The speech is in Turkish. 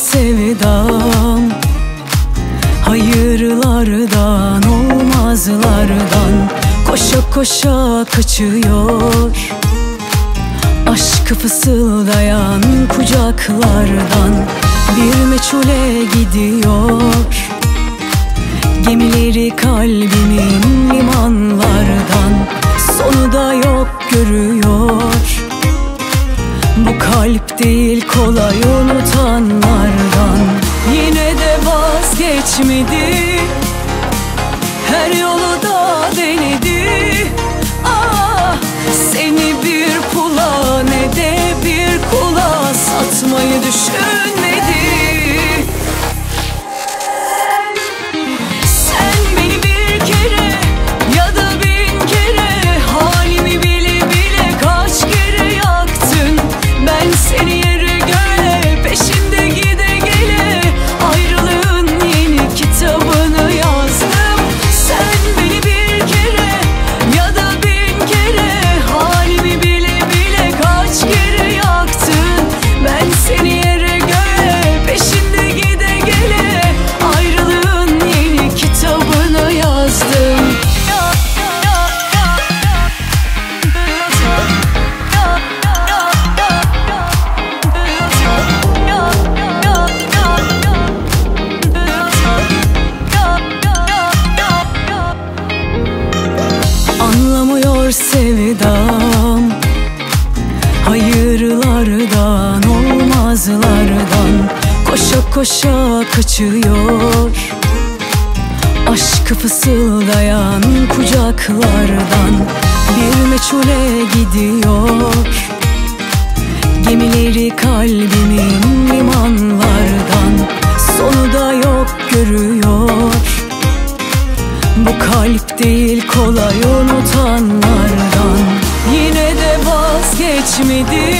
sevdam, hayırlardan olmazlardan koşa koşa kaçıyor. Aşkı fısıldayan kucaklardan bir meçhule gidiyor. Gemileri kalbimin limanlardan, sonu da yok görüyor. Bu kalp değil kolay unutanlardan, yine de vazgeçmedi. Her yolu da denedi. Ah, seni bir pula ne de bir kula satmayı düşünmedi. Sen beni bir kere ya da bin kere, halimi bile bile kaç kere yaktın. Ben seni yere göre peşinde gide gele ayrılığın yeni kitabını yazdım. Sen beni bir kere ya da bin kere, halimi bile bile kaç kere yaktın. Ben seni yere göre peşinde gide gele ayrılığın yeni kitabını yazdım. Anlamıyor sevdam, hayırlardan olmazlardan koşa koşa kaçıyor. Aşkı fısıldayan kucaklardan bir meçhule gidiyor. Gemileri kalbimin limanlardan, sonu da yok görüyor. Bu kalp değil kolay unutanlardan, yine de vazgeçmedi.